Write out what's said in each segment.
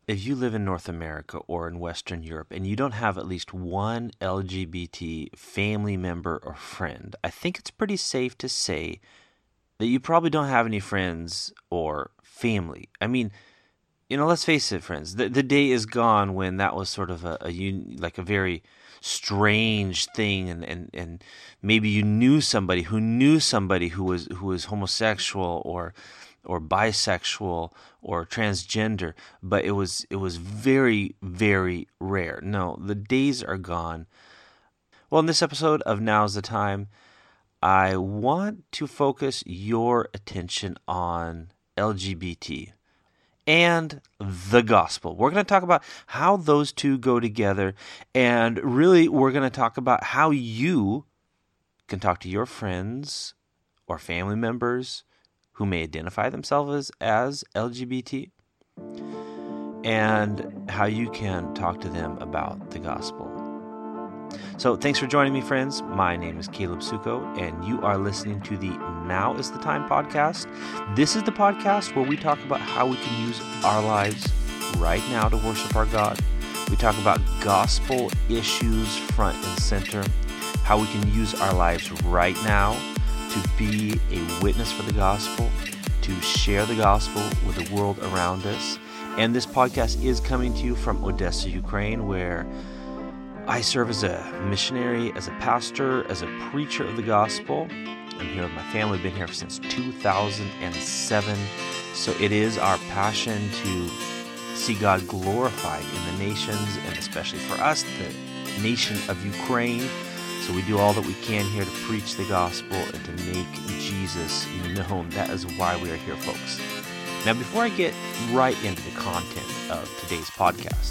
if you live in North America or in Western Europe and you don't have at least one LGBT family member or friend, I think it's pretty safe to say that you probably don't have any friends or family. I mean, let's face it, friends. The day is gone when that was sort of like a very strange thing, and maybe you knew somebody who was homosexual or bisexual or transgender, but it was very, very rare. No, the days are gone. Well, in this episode of Now's the Time, I want to focus your attention on LGBT and the gospel. We're going to talk about how those two go together, and really we're going to talk about how you can talk to your friends or family members who may identify themselves as LGBT, and how you can talk to them about the gospel. So thanks for joining me, friends. My name is Caleb Suko, and you are listening to the Now is the Time podcast. This is the podcast where we talk about how we can use our lives right now to worship our God. We talk about gospel issues front and center, how we can use our lives right now to be a witness for the gospel, to share the gospel with the world around us. And this podcast is coming to you from Odessa, Ukraine, where I serve as a missionary, as a pastor, as a preacher of the gospel. I'm here with my family. We've been here since 2007. So it is our passion to see God glorified in the nations, and especially for us, the nation of Ukraine. So we do all that we can here to preach the gospel and to make Jesus known. That is why we are here, folks. Now, before I get right into the content of today's podcast,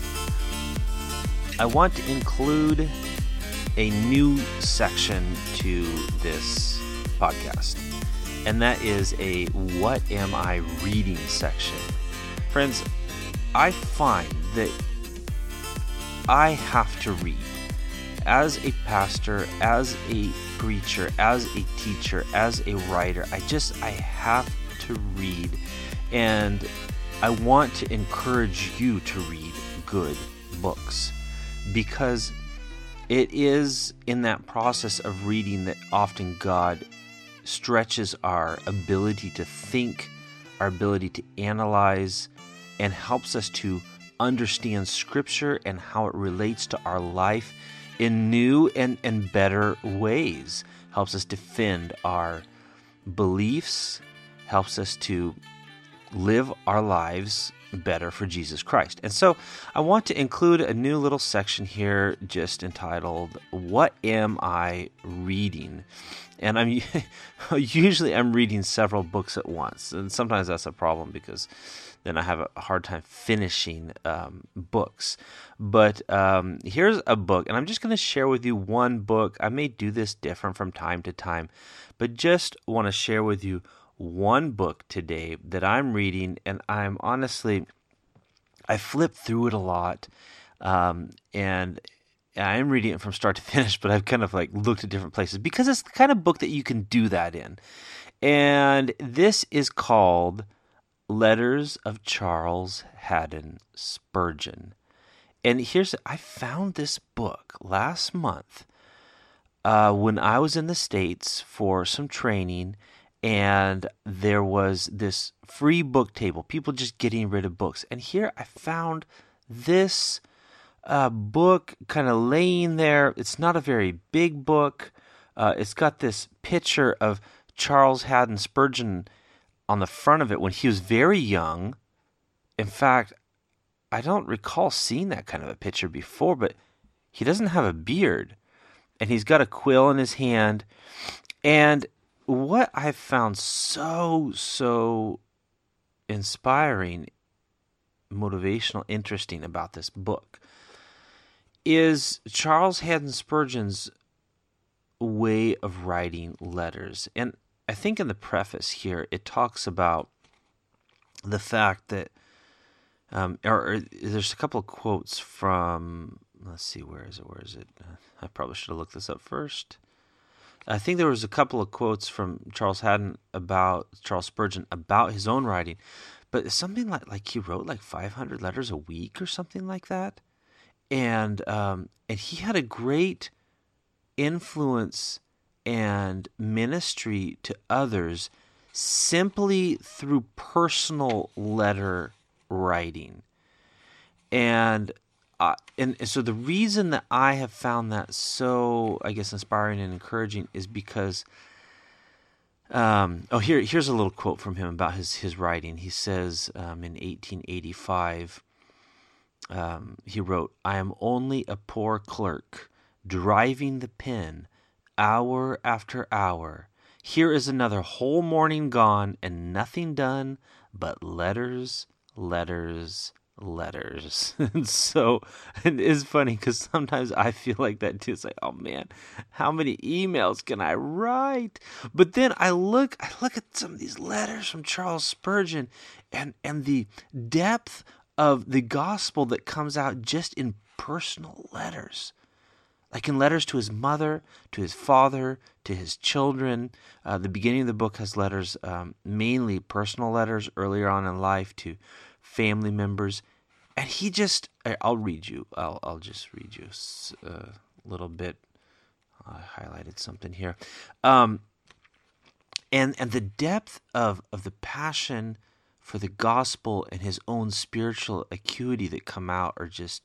I want to include a new section to this podcast, and that is a What Am I Reading section. Friends, I find that I have to read. As a pastor, as a preacher, as a teacher, as a writer, I have to read, and I want to encourage you to read good books. Because it is in that process of reading that often God stretches our ability to think, our ability to analyze, and helps us to understand Scripture and how it relates to our life in new and better ways. Helps us defend our beliefs, helps us to live our lives better for Jesus Christ. And so I want to include a new little section here just entitled, What Am I Reading? And I'm reading several books at once, and sometimes that's a problem because then I have a hard time finishing books. But here's a book, and I'm just going to share with you one book. I may do this different from time to time, but just want to share with you one book today that I'm reading, and I flipped through it a lot, and I am reading it from start to finish, but I've kind of like looked at different places because it's the kind of book that you can do that in. And this is called Letters of Charles Haddon Spurgeon. And I found this book last month when I was in the States for some training, and there was this free book table, people just getting rid of books. And here I found this book kind of laying there. It's not a very big book. It's got this picture of Charles Haddon Spurgeon on the front of it when he was very young. In fact, I don't recall seeing that kind of a picture before, but he doesn't have a beard, and he's got a quill in his hand. And what I found so inspiring, motivational, interesting about this book is Charles Haddon Spurgeon's way of writing letters. And I think in the preface here, it talks about the fact that, or there's a couple of quotes from, let's see, where is it? I probably should have looked this up first. I think there was a couple of quotes from Charles Spurgeon about his own writing, but something like he wrote like 500 letters a week or something like that. And he had a great influence and ministry to others simply through personal letter writing. And so the reason that I have found that so, I guess, inspiring and encouraging is because, here's a little quote from him about his writing. He says, in 1885, he wrote, "I am only a poor clerk, driving the pen, hour after hour. Here is another whole morning gone, and nothing done but letters, letters, letters." And so it is funny because sometimes I feel like that too. It's like, oh man, how many emails can I write? But then I look at some of these letters from Charles Spurgeon, and the depth of the gospel that comes out just in personal letters. Like in letters to his mother, to his father, to his children. The beginning of the book has letters, mainly personal letters earlier on in life to family members. And he just, I'll read you. I'll just read you a little bit. I highlighted something here. And the depth of the passion for the gospel and his own spiritual acuity that come out are just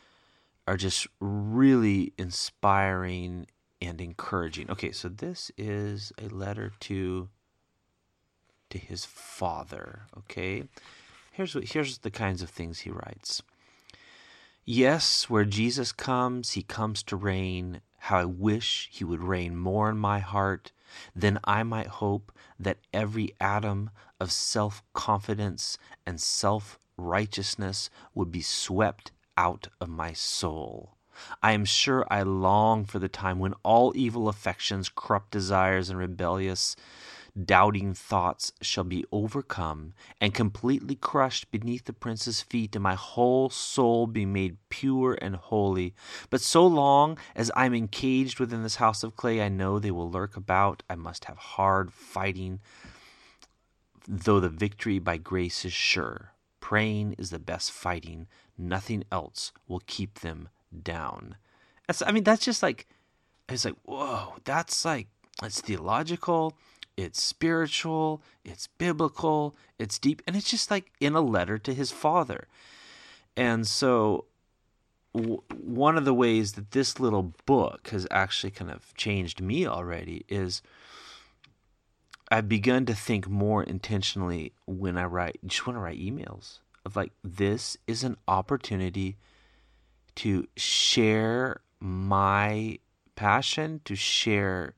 really inspiring and encouraging. Okay, so this is a letter to his father, okay? Here's the kinds of things he writes. "Yes, where Jesus comes, he comes to reign. How I wish he would reign more in my heart. Then I might hope that every atom of self-confidence and self-righteousness would be swept out of my soul. I am sure I long for the time when all evil affections, corrupt desires, and rebellious, doubting thoughts shall be overcome and completely crushed beneath the Prince's feet, and my whole soul be made pure and holy. But so long as I'm encaged within this house of clay, I know they will lurk about. I must have hard fighting, though the victory by grace is sure. Praying is the best fighting. Nothing else will keep them down." That's just like, it's like, whoa, that's theological, it's spiritual, it's biblical, it's deep, and it's just like in a letter to his father. And so one of the ways that this little book has actually kind of changed me already is I've begun to think more intentionally when I write emails of like, this is an opportunity to share my passion, to share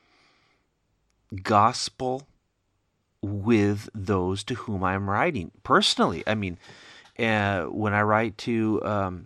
gospel with those to whom I'm writing personally. When I write to,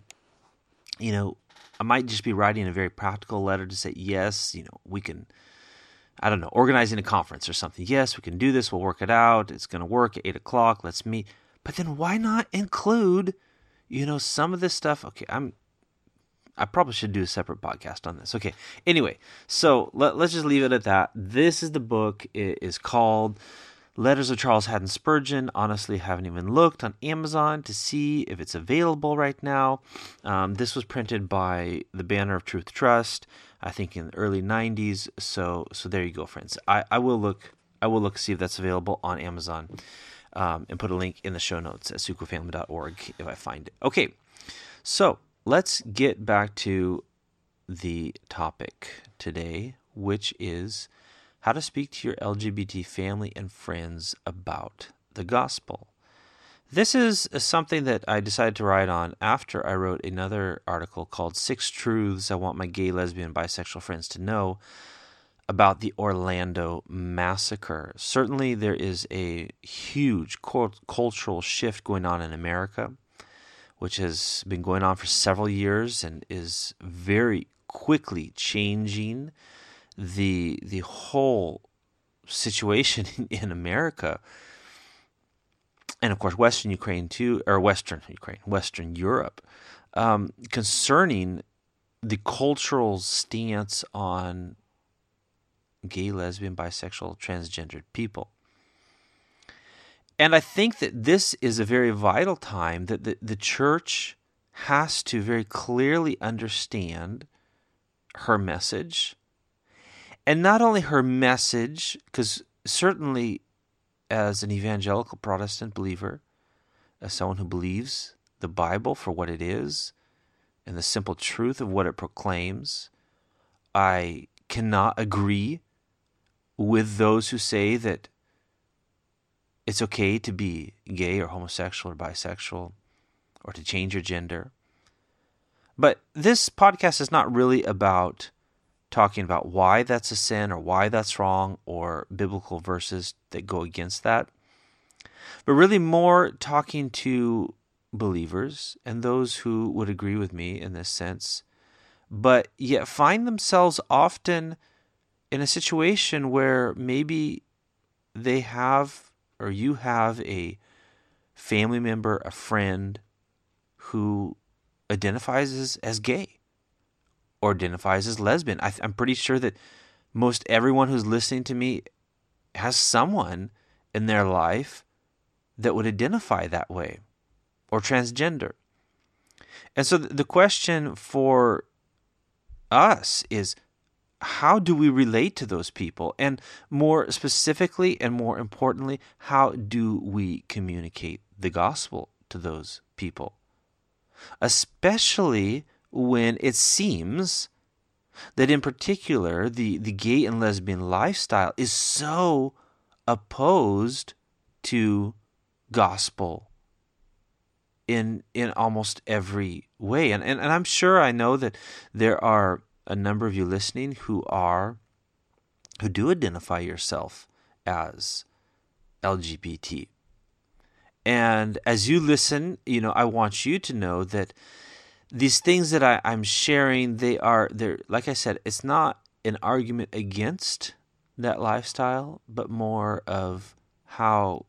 I might just be writing a very practical letter to say, yes, we can, I don't know, organizing a conference or something. Yes, we can do this. We'll work it out. It's going to work at 8:00. Let's meet. But then why not include, some of this stuff? Okay, I probably should do a separate podcast on this. Okay, anyway, so let's just leave it at that. This is the book. It is called Letters of Charles Haddon Spurgeon. Honestly, haven't even looked on Amazon to see if it's available right now. This was printed by the Banner of Truth Trust, I think in the early 90s. So there you go, friends. I will look see if that's available on Amazon, and put a link in the show notes at sukofamily.org if I find it. Okay, so let's get back to the topic today, which is how to speak to your LGBT family and friends about the gospel. This is something that I decided to write on after I wrote another article called 6 Truths I Want My Gay, Lesbian, Bisexual Friends to Know about the Orlando Massacre. Certainly there is a huge cultural shift going on in America, which has been going on for several years and is very quickly changing the whole situation in America. And of course, Western Europe, concerning the cultural stance on gay, lesbian, bisexual, transgendered people. And I think that this is a very vital time that the church has to very clearly understand her message. And not only her message, because certainly as an evangelical Protestant believer, as someone who believes the Bible for what it is and the simple truth of what it proclaims, I cannot agree with those who say that it's okay to be gay or homosexual or bisexual or to change your gender. But this podcast is not really about talking about why that's a sin or why that's wrong or biblical verses that go against that, but really more talking to believers and those who would agree with me in this sense, but yet find themselves often in a situation where maybe they have or you have a family member, a friend who identifies as gay or identifies as lesbian. I'm pretty sure that most everyone who's listening to me has someone in their life that would identify that way, or transgender. And so the question for us is, how do we relate to those people? And more specifically and more importantly, how do we communicate the gospel to those people? Especially when it seems that in particular the gay and lesbian lifestyle is so opposed to gospel in almost every way. And I'm sure I know that there are a number of you listening who do identify yourself as LGBT. And as you listen, I want you to know that these things that I'm sharing, they're like I said, it's not an argument against that lifestyle, but more of how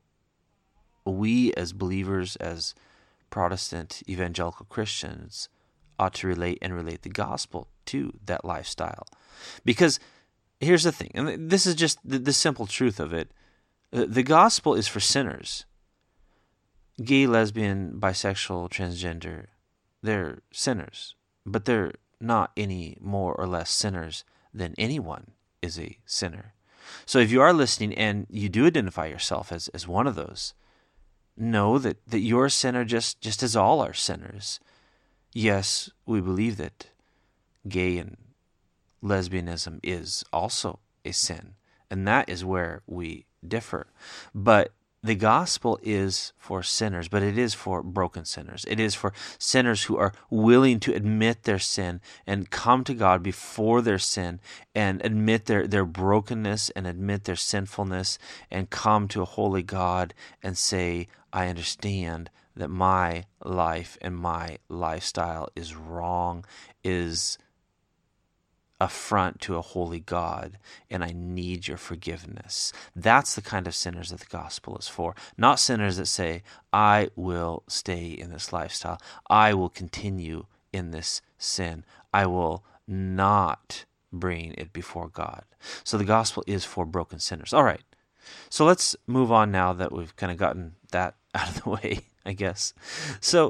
we as believers, as Protestant evangelical Christians, ought to relate the gospel to that lifestyle. Because here's the thing, and this is just the simple truth of it. The gospel is for sinners. Gay, lesbian, bisexual, transgender, they're sinners, but they're not any more or less sinners than anyone is a sinner. So if you are listening and you do identify yourself as one of those, know that you're a sinner just as all are sinners. Yes, we believe that gay and lesbianism is also a sin, and that is where we differ. But the gospel is for sinners, but it is for broken sinners. It is for sinners who are willing to admit their sin and come to God before their sin and admit their brokenness and admit their sinfulness and come to a holy God and say, I understand that my life and my lifestyle is wrong, is affront to a holy God, and I need your forgiveness. That's the kind of sinners that the gospel is for. Not sinners that say, I will stay in this lifestyle. I will continue in this sin. I will not bring it before God. So the gospel is for broken sinners. All right. So let's move on now that we've kind of gotten that out of the way, I guess. So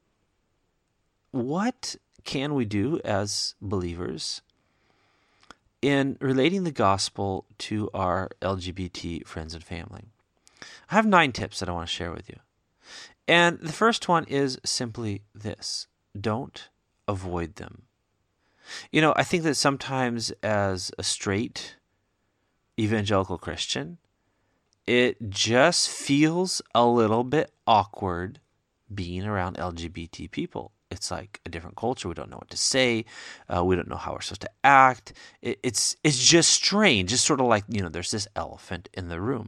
what can we do as believers in relating the gospel to our LGBT friends and family? I have 9 tips that I want to share with you. And the first one is simply this: don't avoid them. I think that sometimes as a straight evangelical Christian, it just feels a little bit awkward being around LGBT people. It's like a different culture. We don't know what to say. We don't know how we're supposed to act. It's just strange. It's sort of like, there's this elephant in the room.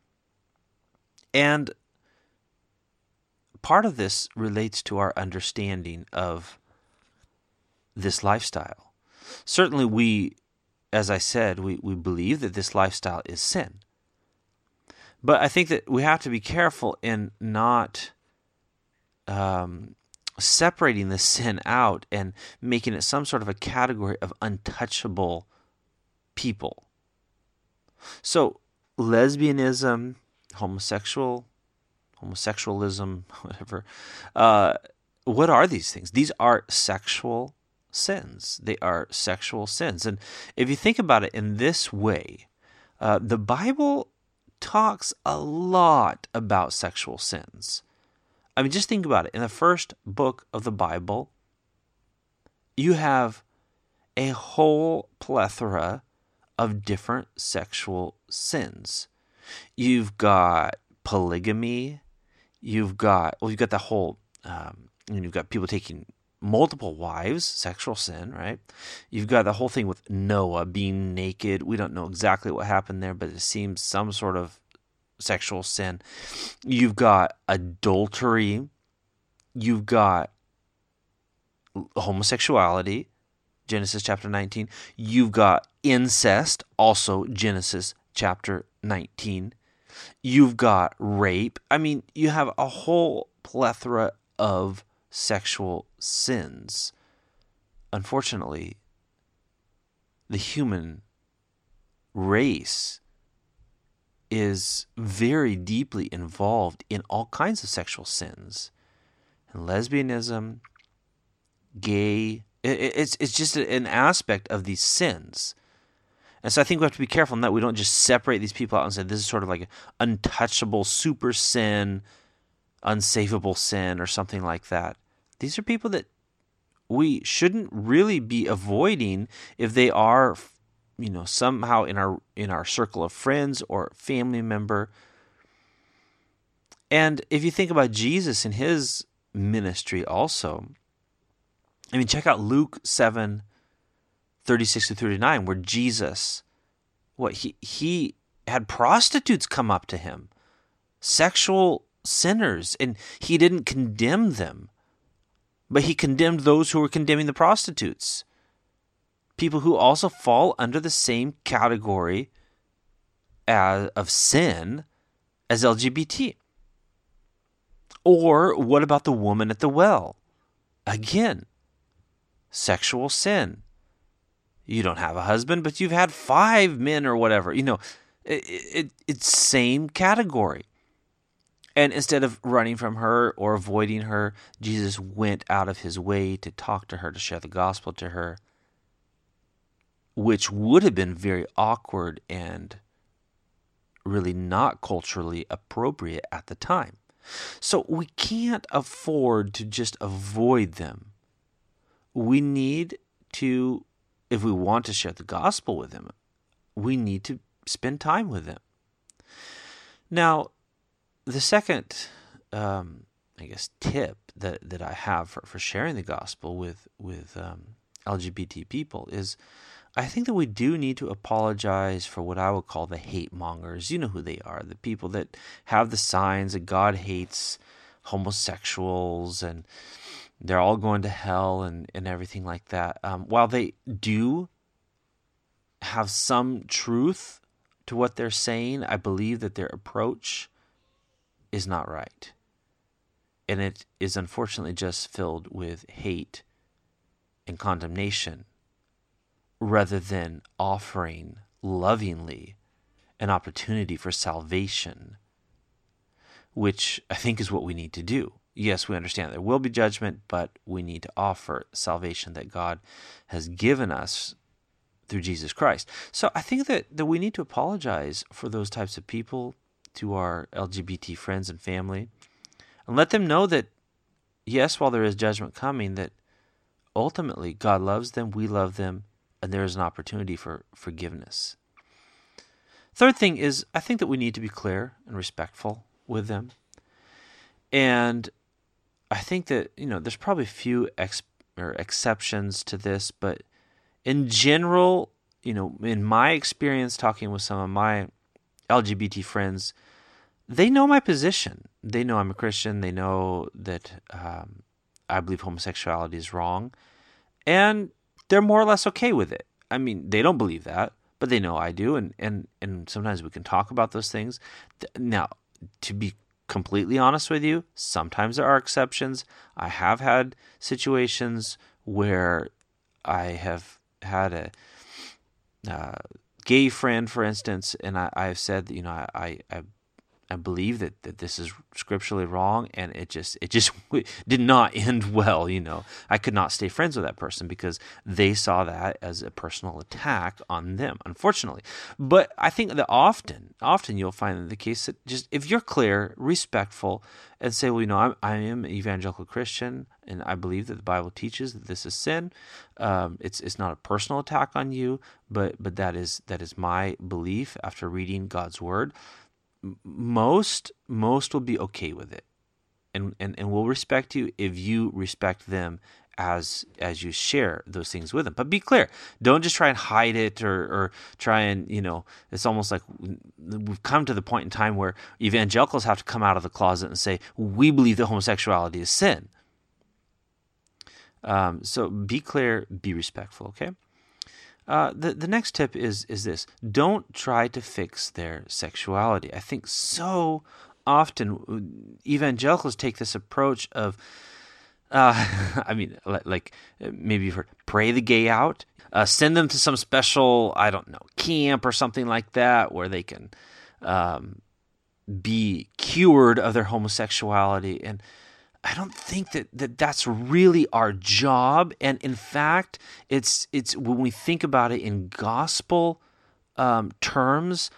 And part of this relates to our understanding of this lifestyle. Certainly we, as I said, we believe that this lifestyle is sin. But I think that we have to be careful in not separating the sin out and making it some sort of a category of untouchable people. So lesbianism, homosexual homosexualism, whatever. What are these things? These are sexual sins. They are sexual sins. And if you think about it in this way, the Bible talks a lot about sexual sins. I mean, just think about it. In the first book of the Bible, you have a whole plethora of different sexual sins. You've got polygamy. You've got the whole, you've got people taking multiple wives, sexual sin, right? You've got the whole thing with Noah being naked. We don't know exactly what happened there, but it seems some sort of sexual sin. You've got adultery. You've got homosexuality, Genesis chapter 19. You've got incest, also Genesis chapter 19. You've got rape. I mean, you have a whole plethora of sexual sins. Unfortunately, the human race is very deeply involved in all kinds of sexual sins. And lesbianism, gay, it's just an aspect of these sins. And so I think we have to be careful in that we don't just separate these people out and say this is sort of like an untouchable super sin, unsavable sin, or something like that. These are people that we shouldn't really be avoiding if they are, somehow in our circle of friends or family member. And if you think about Jesus and his ministry also, I mean, check out Luke 7:36-39, where Jesus, he had prostitutes come up to him, sexual sinners, and he didn't condemn them, but he condemned those who were condemning the prostitutes, people who also fall under the same category of sin as LGBT. Or what about the woman at the well? Again, sexual sin. You don't have a husband, but you've had 5 men or whatever. It's same category. And instead of running from her or avoiding her, Jesus went out of his way to talk to her, to share the gospel to her, which would have been very awkward and really not culturally appropriate at the time. So we can't afford to just avoid them. We need to, if we want to share the gospel with them, we need to spend time with them. Now, the second, tip that I have for sharing the gospel with LGBT people is, I think that we do need to apologize for what I would call the hate mongers. You know who they are, the people that have the signs that God hates homosexuals and they're all going to hell and everything like that. While they do have some truth to what they're saying, I believe that their approach is not right. And it is unfortunately just filled with hate and condemnation, rather than offering lovingly an opportunity for salvation, which I think is what we need to do. Yes, we understand there will be judgment, but we need to offer salvation that God has given us through Jesus Christ. So I think that we need to apologize for those types of people to our LGBT friends and family, and let them know that, yes, while there is judgment coming, that ultimately God loves them, we love them, and there is an opportunity for forgiveness. Third thing is, I think that we need to be clear and respectful with them. And I think that, there's probably a few exceptions to this, but in general, in my experience talking with some of my LGBT friends, they know my position. They know I'm a Christian. They know that I believe homosexuality is wrong. And they're more or less okay with it. I mean, they don't believe that, but they know I do, and sometimes we can talk about those things. Now, to be completely honest with you, sometimes there are exceptions. I have had situations where I have had a gay friend, for instance, and I've said that, I believe that this is scripturally wrong, and it just did not end well. I could not stay friends with that person because they saw that as a personal attack on them, unfortunately. But I think that often you'll find the case that just if you're clear, respectful, and say, well, I am an evangelical Christian, and I believe that the Bible teaches that this is sin. It's not a personal attack on you, but that is my belief after reading God's word. Most will be okay with it, and will respect you if you respect them as you share those things with them. But be clear. Don't just try and hide it or try and, it's almost like we've come to the point in time where evangelicals have to come out of the closet and say, we believe that homosexuality is sin. So be clear, be respectful, okay? The next tip is this. Don't try to fix their sexuality. I think so often evangelicals take this approach of, maybe you've heard, pray the gay out, send them to some special, camp or something like that where they can be cured of their homosexuality. And I don't think that that's really our job. And in fact, it's when we think about it in gospel terms,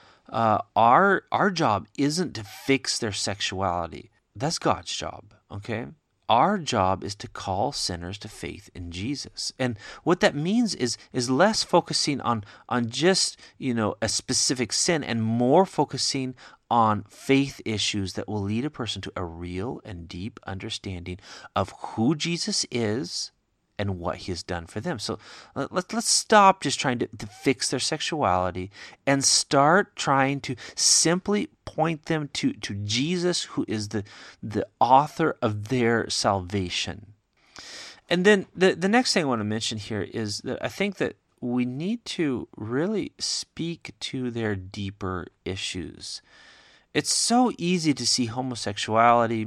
our job isn't to fix their sexuality. That's God's job, okay? Our job is to call sinners to faith in Jesus. And what that means is less focusing on just, a specific sin and more focusing on faith issues that will lead a person to a real and deep understanding of who Jesus is and what he has done for them. So let's stop just trying to fix their sexuality and start trying to simply point them to Jesus, who is the author of their salvation. And then the next thing I want to mention here is that I think that we need to really speak to their deeper issues. It's so easy to see homosexuality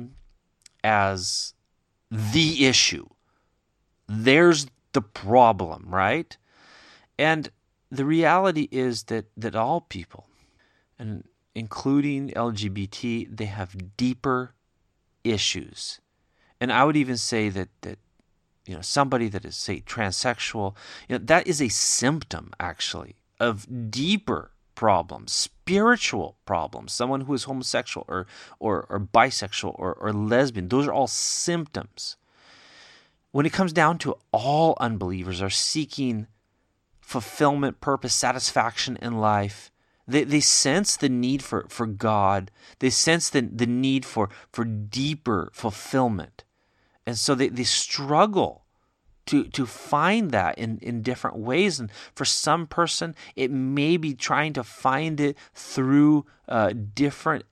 as the issue. There's the problem, right? And the reality is that all people, and including LGBT, they have deeper issues. And I would even say that somebody that is, say, transsexual, that is a symptom, actually, of deeper problems, spiritual problems. Someone who is homosexual or bisexual or lesbian, those are all symptoms. When it comes down to, all unbelievers are seeking fulfillment, purpose, satisfaction in life. They sense the need for God. They sense the need for deeper fulfillment. And so they struggle to find that in different ways. And for some person, it may be trying to find it through different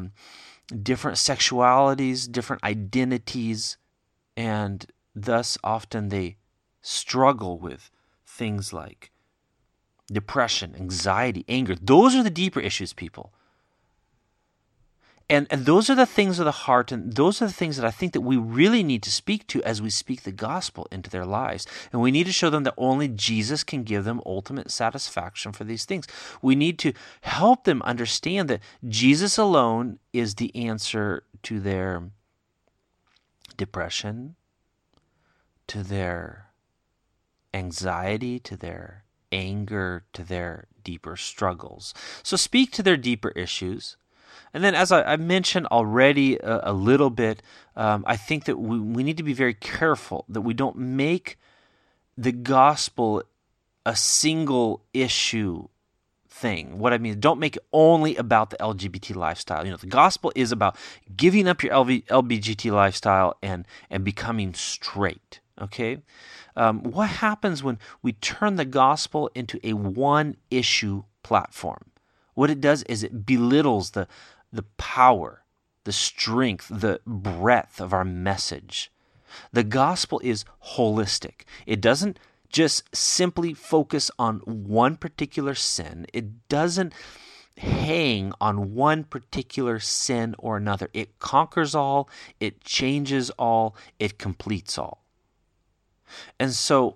sexualities, different identities, and thus often they struggle with things like depression, anxiety, anger. Those are the deeper issues, people. And those are the things of the heart, and those are the things that I think that we really need to speak to as we speak the gospel into their lives. And we need to show them that only Jesus can give them ultimate satisfaction for these things. We need to help them understand that Jesus alone is the answer to their depression, to their anxiety, to their anger, to their deeper struggles. So speak to their deeper issues. And then, as I mentioned already a little bit, I think that we need to be very careful that we don't make the gospel a single issue thing. What I mean, don't make it only about the LGBT lifestyle. The gospel is about giving up your LGBT lifestyle and becoming straight. Okay? What happens when we turn the gospel into a one-issue platform? What it does is it belittles the power, the strength, the breadth of our message. The gospel is holistic. It doesn't just simply focus on one particular sin. It doesn't hang on one particular sin or another. It conquers all, it changes all, it completes all. And so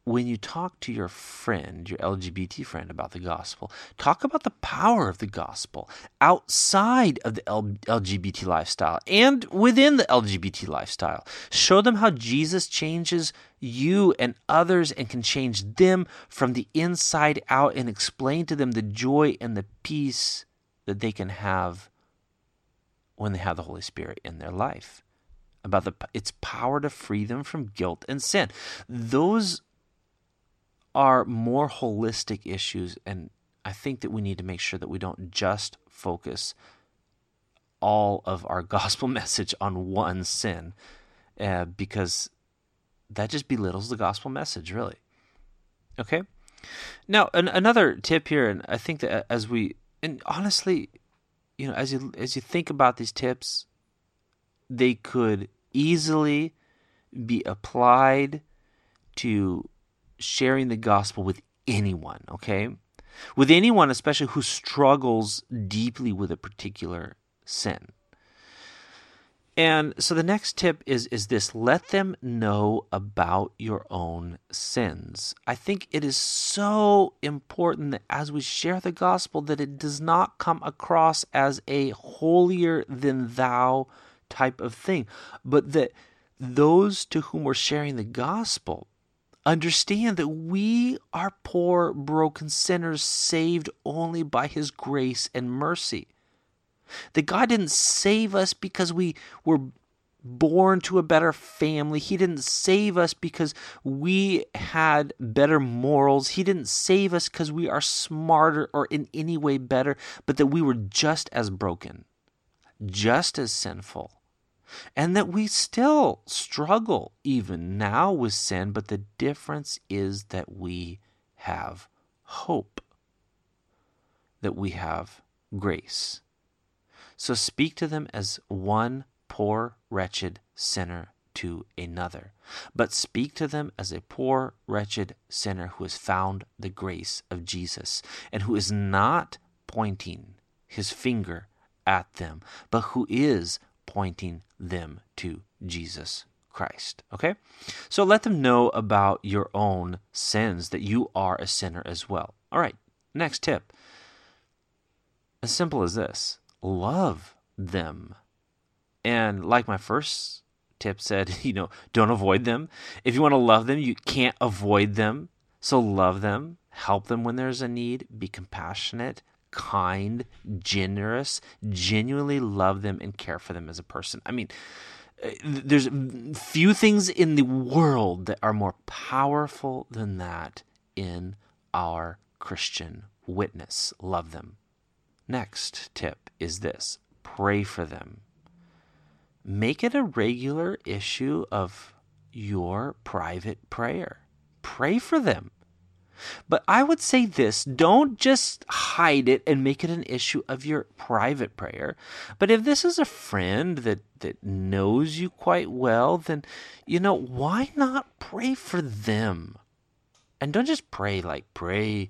when you talk to your friend, your LGBT friend, about the gospel, talk about the power of the gospel outside of the LGBT lifestyle and within the LGBT lifestyle. Show them how Jesus changes you and others and can change them from the inside out, and explain to them the joy and the peace that they can have when they have the Holy Spirit in their life, about its power to free them from guilt and sin. Those are more holistic issues, and I think that we need to make sure that we don't just focus all of our gospel message on one sin, because that just belittles the gospel message, really. Okay? Now, another tip here, and I think that and honestly, as you think about these tips, they could easily be applied to sharing the gospel with anyone, okay? With anyone, especially who struggles deeply with a particular sin. And so the next tip is this: let them know about your own sins. I think it is so important that as we share the gospel, that it does not come across as a holier than thou type of thing, but that those to whom we're sharing the gospel understand that we are poor, broken sinners saved only by His grace and mercy. That God didn't save us because we were born to a better family. He didn't save us because we had better morals. He didn't save us because we are smarter or in any way better, but that we were just as broken, just as sinful. And that we still struggle even now with sin, but the difference is that we have hope, that we have grace. So speak to them as one poor, wretched sinner to another, but speak to them as a poor, wretched sinner who has found the grace of Jesus and who is not pointing his finger at them, but who is pointing them to Jesus Christ. Okay? So let them know about your own sins, that you are a sinner as well. All right, next tip. As simple as this: love them. And like my first tip said, don't avoid them. If you want to love them, you can't avoid them. So love them, help them when there's a need, be compassionate, kind, generous, genuinely love them and care for them as a person. I mean, there's few things in the world that are more powerful than that in our Christian witness. Love them. Next tip is this: pray for them. Make it a regular issue of your private prayer. Pray for them. But I would say this: don't just hide it and make it an issue of your private prayer. But if this is a friend that knows you quite well, then, why not pray for them? And don't just pray, pray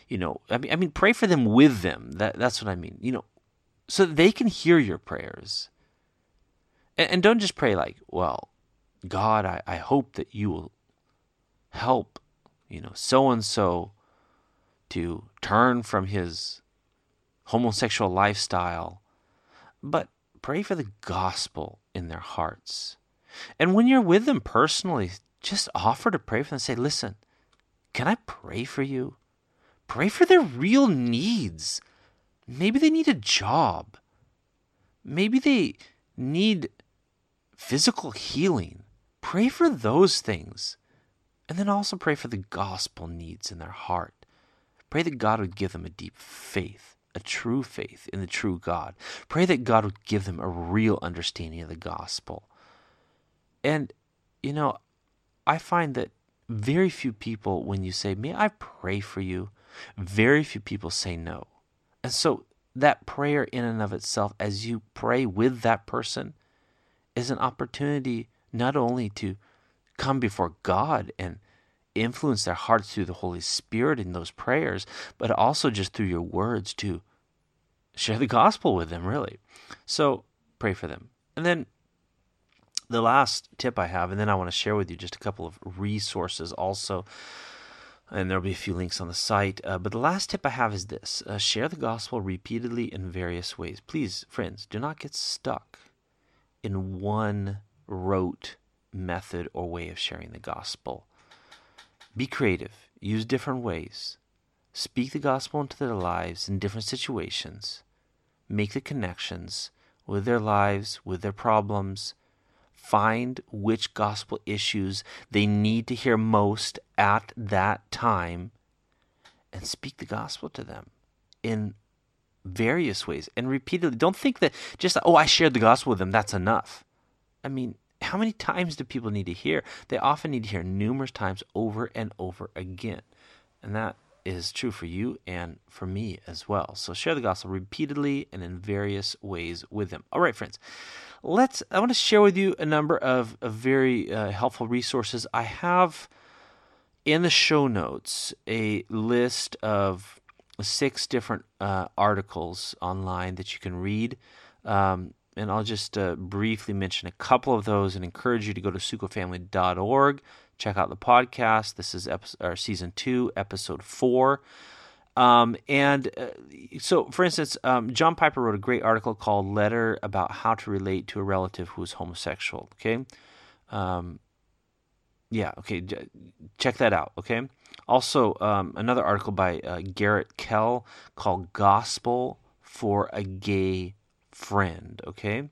for them with them. That's what I mean, so that they can hear your prayers. And don't just pray well, God, I hope that you will help, so-and-so to turn from his homosexual lifestyle. But pray for the gospel in their hearts. And when you're with them personally, just offer to pray for them. Say, listen, can I pray for you? Pray for their real needs. Maybe they need a job. Maybe they need physical healing. Pray for those things. And then also pray for the gospel needs in their heart. Pray that God would give them a deep faith, a true faith in the true God. Pray that God would give them a real understanding of the gospel. And, I find that very few people, when you say, may I pray for you, very few people say no. And so that prayer in and of itself, as you pray with that person, is an opportunity not only to come before God and influence their hearts through the Holy Spirit in those prayers, but also just through your words to share the gospel with them, really. So pray for them. And then The last tip I have, and then I want to share with you just a couple of resources also, and there'll be a few links on the site. But the last tip I have is this. Share the gospel repeatedly in various ways. Please, friends, do not get stuck in one rote method or way of sharing the gospel. Be creative. Use different ways. Speak the gospel into their lives in different situations. Make the connections with their lives, with their problems. Find which gospel issues they need to hear most at that time and speak the gospel to them in various ways and repeatedly. Don't think that just, I shared the gospel with them, that's enough. I mean, how many times do people need to hear? They often need to hear numerous times over and over again. And that is true for you and for me as well. So share the gospel repeatedly and in various ways with them. All right, friends, I want to share with you a number of very helpful resources. I have in the show notes a list of 6 different articles online that you can read. And I'll just briefly mention a couple of those and encourage you to go to sukofamily.org. Check out the podcast. This is Season 2, Episode 4. So, for instance, John Piper wrote a great article called Letter About How to Relate to a Relative Who is Homosexual. Okay? Check that out, okay? Also, another article by Garrett Kell called Gospel for a Gay Friend, okay?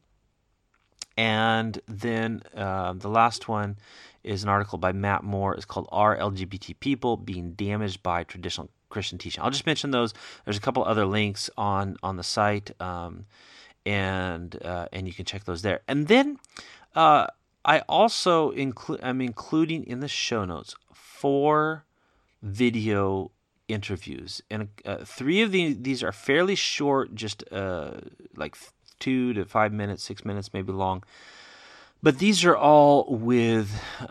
And then the last one is an article by Matt Moore. It's called Are LGBT People Being Damaged by Traditional Christian Teaching? I'll just mention those. There's a couple other links on the site, and you can check those there. And then I also I'm including in the show notes 4 video interviews, and 3 of these are fairly short, just like 2 to 5 minutes, 6 minutes, maybe long. But these are all with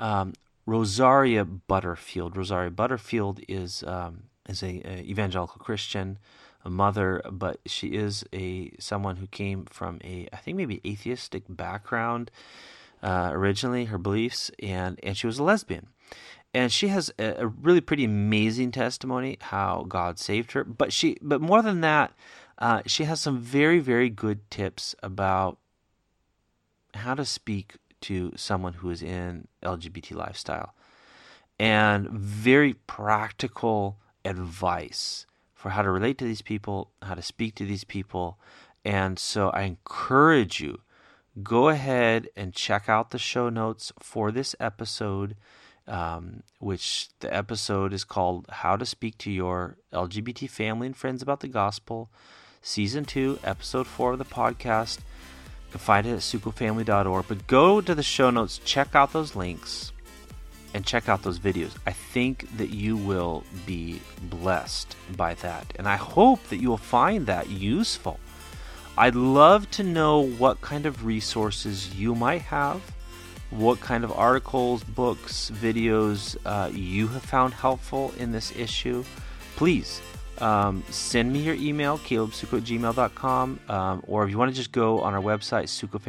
Rosaria Butterfield. Rosaria Butterfield is a evangelical Christian, a mother, but she is someone who came from I think maybe atheistic background originally, her beliefs, and she was a lesbian. And she has a really pretty amazing testimony how God saved her. But more than that, she has some very, very good tips about how to speak to someone who is in LGBT lifestyle, and very practical advice for how to relate to these people, how to speak to these people. And so I encourage you, go ahead and check out the show notes for this episode, which the episode is called How to Speak to Your LGBT Family and Friends About the Gospel, Season 2, Episode 4 of the podcast. You can find it at sukofamily.org. But go to the show notes, check out those links, and check out those videos. I think that you will be blessed by that. And I hope that you will find that useful. I'd love to know what kind of resources you might have, what kind of articles, books, videos you have found helpful in this issue. Please send me your email, calebsuko@gmail.com, or if you want to just go on our website,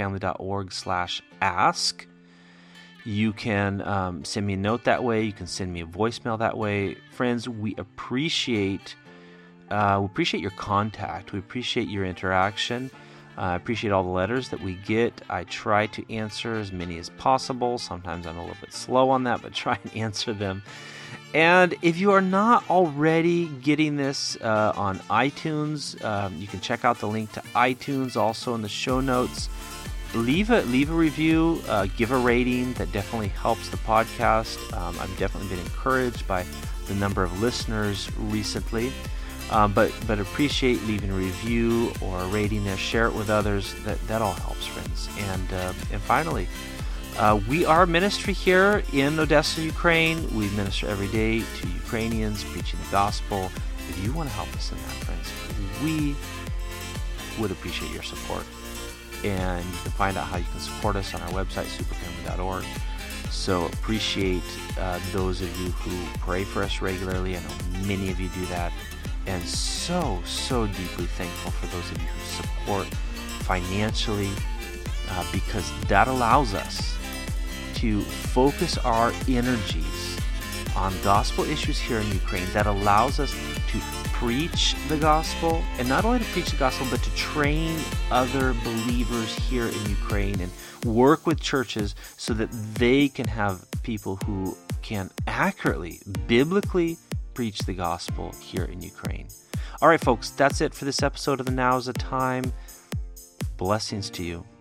sukofamily.org/ask. You can send me a note that way. You can send me a voicemail that way. Friends, we appreciate your contact. We appreciate your interaction. I appreciate all the letters that we get. I try to answer as many as possible. Sometimes I'm a little bit slow on that, but try and answer them. And if you are not already getting this on iTunes, you can check out the link to iTunes also in the show notes. Leave a review, give a rating. That definitely helps the podcast. I've definitely been encouraged by the number of listeners recently. But appreciate leaving a review or a rating there. Share it with others. That all helps, friends. And finally, we are a ministry here in Odessa, Ukraine. We minister every day to Ukrainians, preaching the gospel. If you want to help us in that, friends, we would appreciate your support. And you can find out how you can support us on our website, sukofamily.org. So appreciate those of you who pray for us regularly. I know many of you do that. And so deeply thankful for those of you who support financially, because that allows us to focus our energies on gospel issues here in Ukraine that allows us to preach the gospel, and not only to preach the gospel, but to train other believers here in Ukraine and work with churches so that they can have people who can accurately, biblically preach the gospel here in Ukraine. All right, folks, that's it for this episode of the Now is the Time. Blessings to you.